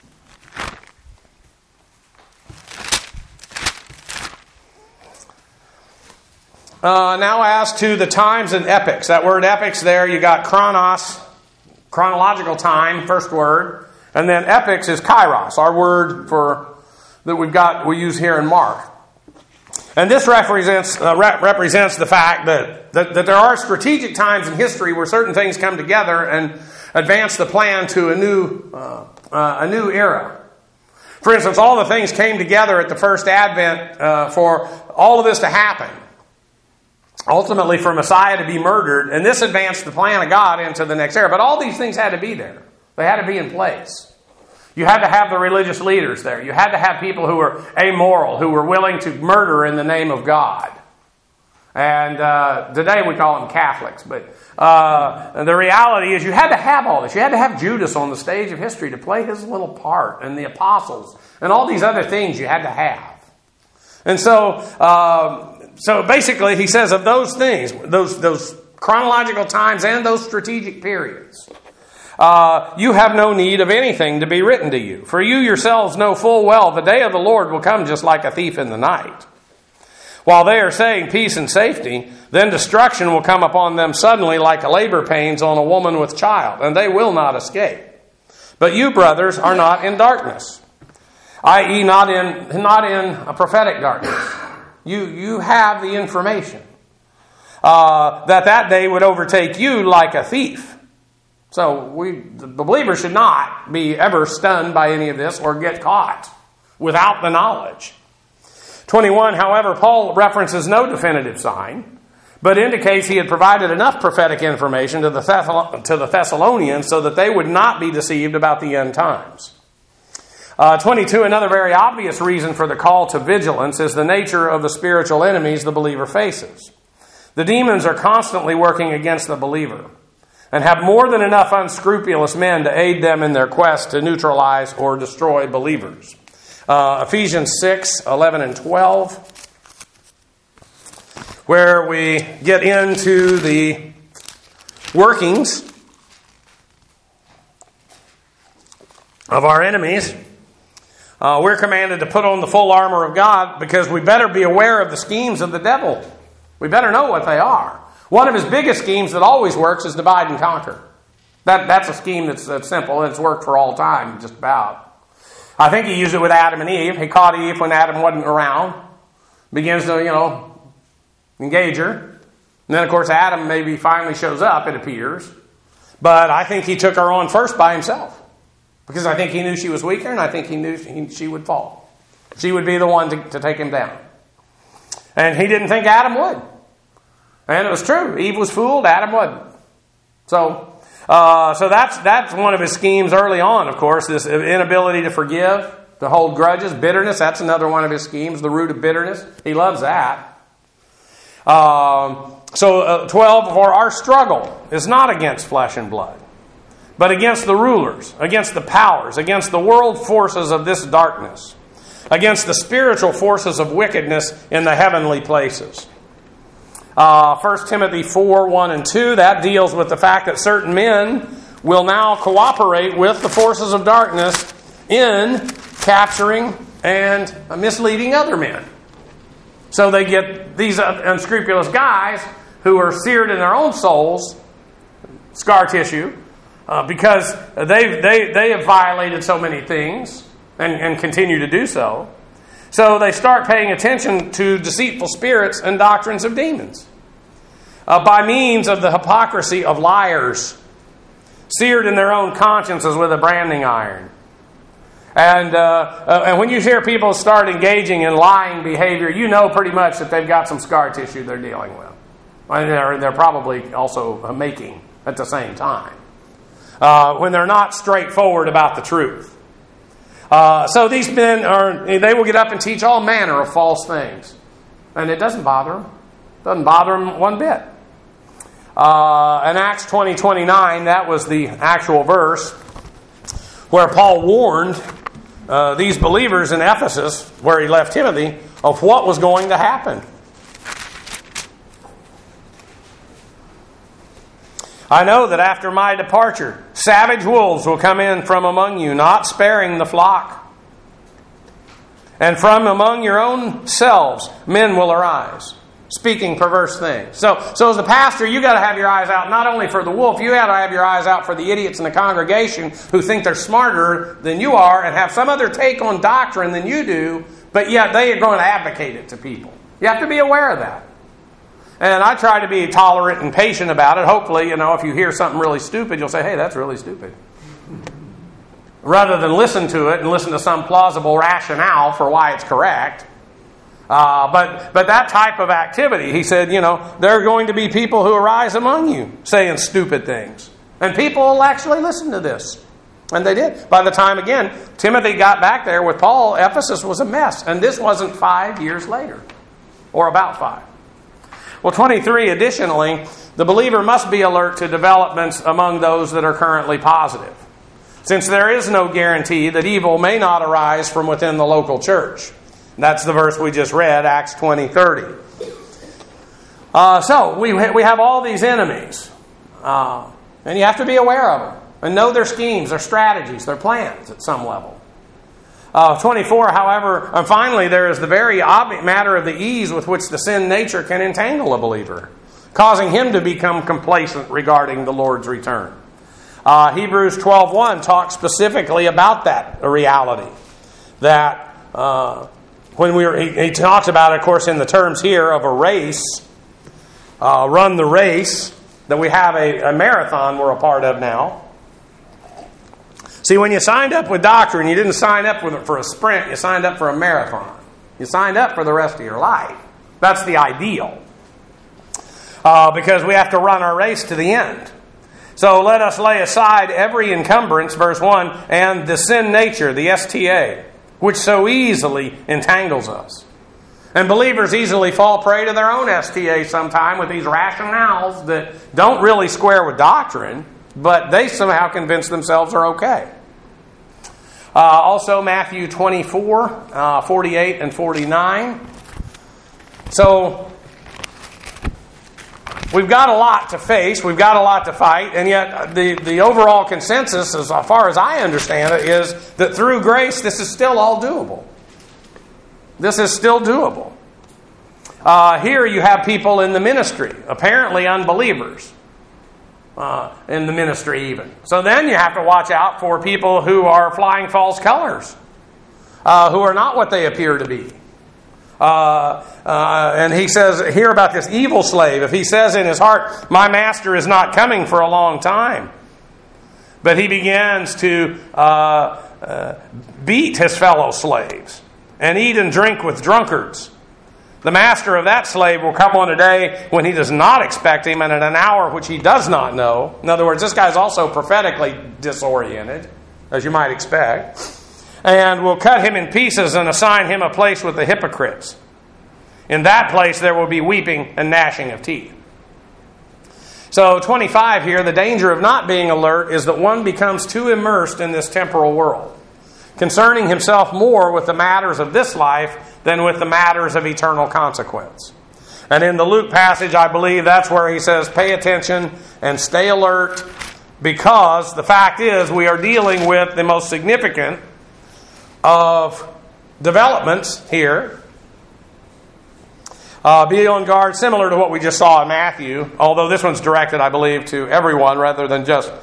Now as to the times and epochs. That word epochs there, you got chronos, chronological time, first word. And then epochs is kairos, our word for that we use here in Mark. And this represents the fact that there are strategic times in history where certain things come together and advance the plan to a new era. For instance, all the things came together at the first advent for all of this to happen. Ultimately, for Messiah to be murdered, and this advanced the plan of God into the next era. But all these things had to be there. They had to be in place. You had to have the religious leaders there. You had to have people who were amoral, who were willing to murder in the name of God. And today we call them Catholics. But the reality is you had to have all this. You had to have Judas on the stage of history to play his little part, and the apostles, and all these other things you had to have. And so basically he says of those things, those chronological times and those strategic periods, you have no need of anything to be written to you. For you yourselves know full well the day of the Lord will come just like a thief in the night. While they are saying peace and safety, then destruction will come upon them suddenly like labor pains on a woman with child, and they will not escape. But you, brothers, are not in darkness, i.e. not in a prophetic darkness. You have the information that day would overtake you like a thief. So the believer should not be ever stunned by any of this or get caught without the knowledge. 21, however, Paul references no definitive sign, but indicates he had provided enough prophetic information to the Thessalonians so that they would not be deceived about the end times. 22, another very obvious reason for the call to vigilance is the nature of the spiritual enemies the believer faces. The demons are constantly working against the believer and have more than enough unscrupulous men to aid them in their quest to neutralize or destroy believers. Ephesians 6, 11 and 12, where we get into the workings of our enemies. We're commanded to put on the full armor of God because we better be aware of the schemes of the devil. We better know what they are. One of his biggest schemes that always works is divide and conquer. That's a scheme that's simple and it's worked for all time, just about. I think he used it with Adam and Eve. He caught Eve when Adam wasn't around. Begins to, engage her. And then, of course, Adam maybe finally shows up, it appears. But I think he took her on first by himself. Because I think he knew she was weaker and I think he knew she would fall. She would be the one to take him down. And he didn't think Adam would. And it was true. Eve was fooled, Adam wasn't. So that's one of his schemes early on, of course, this inability to forgive, to hold grudges, bitterness. That's another one of his schemes, the root of bitterness. He loves that. 12, for our struggle is not against flesh and blood, but against the rulers, against the powers, against the world forces of this darkness, against the spiritual forces of wickedness in the heavenly places. 1 Timothy 4, 1 and 2, that deals with the fact that certain men will now cooperate with the forces of darkness in capturing and misleading other men. So they get these unscrupulous guys who are seared in their own souls, scar tissue, because they have violated so many things and continue to do so. So they start paying attention to deceitful spirits and doctrines of demons by means of the hypocrisy of liars, seared in their own consciences with a branding iron. And when you hear people start engaging in lying behavior, you know pretty much that they've got some scar tissue they're dealing with. And they're probably also making at the same time. When they're not straightforward about the truth. So these men they will get up and teach all manner of false things. And it doesn't bother them. It doesn't bother them one bit. In Acts 20:29, that was the actual verse where Paul warned these believers in Ephesus, where he left Timothy, of what was going to happen. I know that after my departure, savage wolves will come in from among you, not sparing the flock. And from among your own selves, men will arise, speaking perverse things. So as a pastor, you got to have your eyes out not only for the wolf, you got to have your eyes out for the idiots in the congregation who think they're smarter than you are and have some other take on doctrine than you do, but yet they are going to advocate it to people. You have to be aware of that. And I try to be tolerant and patient about it. Hopefully, if you hear something really stupid, you'll say, hey, that's really stupid. Rather than listen to it and listen to some plausible rationale for why it's correct. But that type of activity, he said, there are going to be people who arise among you saying stupid things. And people will actually listen to this. And they did. By the time, again, Timothy got back there with Paul, Ephesus was a mess. And this wasn't 5 years later. Or about 5. Well, 23, additionally, the believer must be alert to developments among those that are currently positive, since there is no guarantee that evil may not arise from within the local church. That's the verse we just read, Acts 20:30. So we have all these enemies, and you have to be aware of them and know their schemes, their strategies, their plans at some level. 24, however, and finally, there is the very obvious matter of the ease with which the sin nature can entangle a believer, causing him to become complacent regarding the Lord's return. Hebrews 12:1 talks specifically about that reality. That he talks about it, of course, in the terms here of a race, run the race, that we have a marathon we're a part of now. See, when you signed up with doctrine, you didn't sign up for a sprint, you signed up for a marathon. You signed up for the rest of your life. That's the ideal. Because we have to run our race to the end. So let us lay aside every encumbrance, verse 1, and the sin nature, the STA, which so easily entangles us. And believers easily fall prey to their own STA sometime with these rationales that don't really square with doctrine, but they somehow convince themselves are okay. Also, Matthew 24, 48 and 49. So, we've got a lot to face, we've got a lot to fight, and yet the overall consensus, as far as I understand it, is that through grace, this is still all doable. This is still doable. Here you have people in the ministry, apparently unbelievers. In the ministry even. So then you have to watch out for people who are flying false colors, who are not what they appear to be. And he says here about this evil slave, if he says in his heart, my master is not coming for a long time, but he begins to beat his fellow slaves and eat and drink with drunkards, the master of that slave will come on a day when he does not expect him and at an hour which he does not know. In other words, this guy's also prophetically disoriented, as you might expect, and will cut him in pieces and assign him a place with the hypocrites. In that place there will be weeping and gnashing of teeth. So 25 here, the danger of not being alert is that one becomes too immersed in this temporal world, concerning himself more with the matters of this life than with the matters of eternal consequence. And in the Luke passage, I believe that's where he says, pay attention and stay alert, because the fact is we are dealing with the most significant of developments here. Be on guard, similar to what we just saw in Matthew, although this one's directed, I believe, to everyone rather than just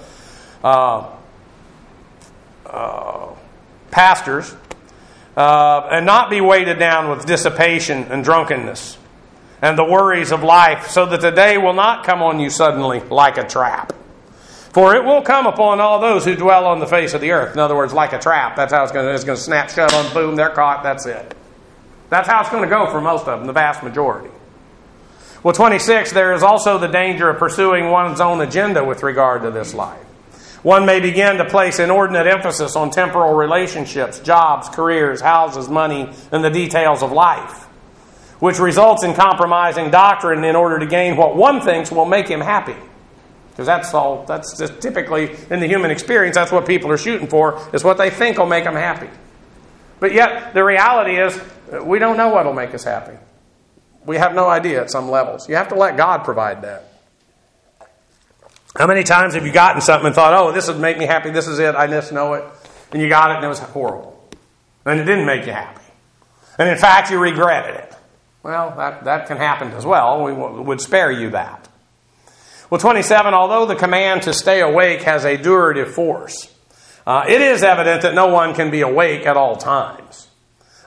pastors. And not be weighted down with dissipation and drunkenness and the worries of life, so that the day will not come on you suddenly like a trap. For it will come upon all those who dwell on the face of the earth. In other words, like a trap. That's how it's going to snap shut on, boom, they're caught, that's it. That's how it's going to go for most of them, the vast majority. Well, 26, there is also the danger of pursuing one's own agenda with regard to this life. One may begin to place inordinate emphasis on temporal relationships, jobs, careers, houses, money, and the details of life, which results in compromising doctrine in order to gain what one thinks will make him happy. Because that's just typically, in the human experience, that's what people are shooting for, is what they think will make them happy. But yet, the reality is, we don't know what will make us happy. We have no idea at some levels. You have to let God provide that. How many times have you gotten something and thought, oh, this would make me happy, this is it, I just know it, and you got it and it was horrible. And it didn't make you happy. And in fact, you regretted it. Well, that can happen as well. We would spare you that. Well, 27, although the command to stay awake has a durative force, it is evident that no one can be awake at all times.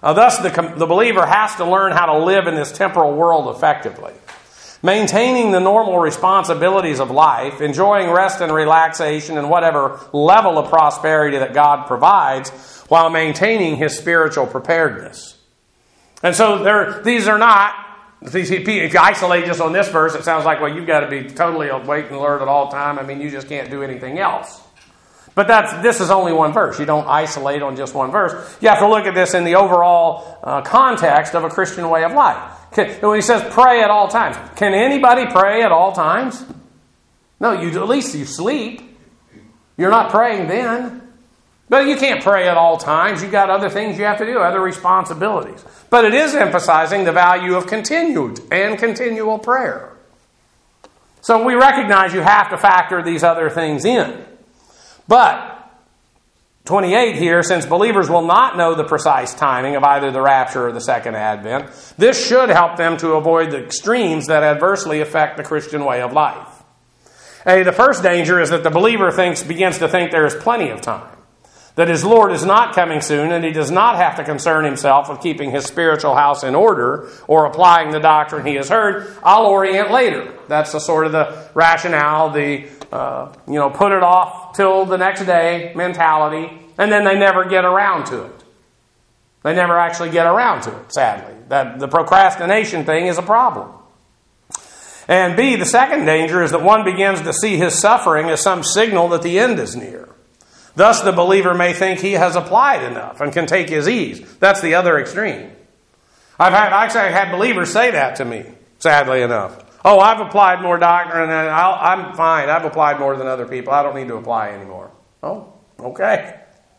Thus, the believer has to learn how to live in this temporal world effectively. Maintaining the normal responsibilities of life, enjoying rest and relaxation and whatever level of prosperity that God provides, while maintaining his spiritual preparedness. And so these are not, if you isolate just on this verse, it sounds like, well, you've got to be totally awake and alert at all time. I mean, you just can't do anything else. But this is only one verse. You don't isolate on just one verse. You have to look at this in the overall context of a Christian way of life. When he says pray at all times, can anybody pray at all times? No, at least you sleep. You're not praying then. But you can't pray at all times. You've got other things you have to do, other responsibilities. But it is emphasizing the value of continued and continual prayer. So we recognize you have to factor these other things in. But 28 here, since believers will not know the precise timing of either the rapture or the second advent, this should help them to avoid the extremes that adversely affect the Christian way of life. The first danger is that the believer begins to think there is plenty of time, that his Lord is not coming soon, and he does not have to concern himself with keeping his spiritual house in order or applying the doctrine he has heard. I'll orient later. That's the sort of the rationale, put it off till the next day mentality, and then they never get around to it. They never actually get around to it, sadly. The procrastination thing is a problem. And B, the second danger is that one begins to see his suffering as some signal that the end is near. Thus, the believer may think he has applied enough and can take his ease. That's the other extreme. I've had believers say that to me, sadly enough. Oh, I've applied more doctrine and I'm fine. I've applied more than other people. I don't need to apply anymore. Oh, okay.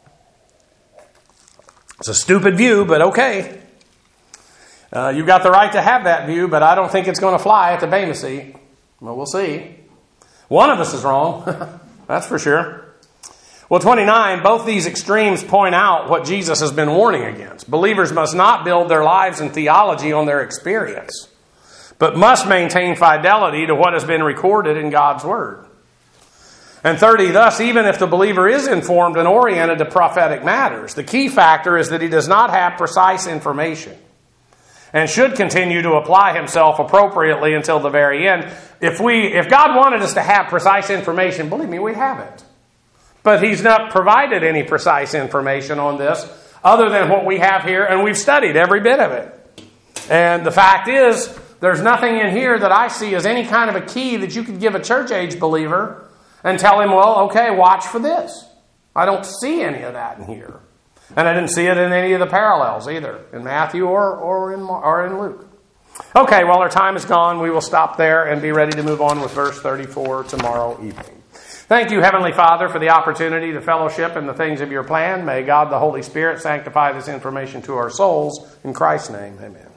It's a stupid view, but okay. You've got the right to have that view, but I don't think it's going to fly at the Bema seat. Well, we'll see. One of us is wrong. That's for sure. Well, 29, both these extremes point out what Jesus has been warning against. Believers must not build their lives and theology on their experience, but must maintain fidelity to what has been recorded in God's Word. And 30, thus, even if the believer is informed and oriented to prophetic matters, the key factor is that he does not have precise information and should continue to apply himself appropriately until the very end. If God wanted us to have precise information, believe me, we'd have it. But he's not provided any precise information on this other than what we have here, and we've studied every bit of it. And the fact is, there's nothing in here that I see as any kind of a key that you could give a church-age believer and tell him, well, okay, watch for this. I don't see any of that in here. And I didn't see it in any of the parallels either, in Matthew or in Luke. Okay, well, our time is gone. We will stop there and be ready to move on with verse 34 tomorrow evening. Thank you, Heavenly Father, for the opportunity to fellowship in the things of your plan. May God the Holy Spirit sanctify this information to our souls. In Christ's name, amen.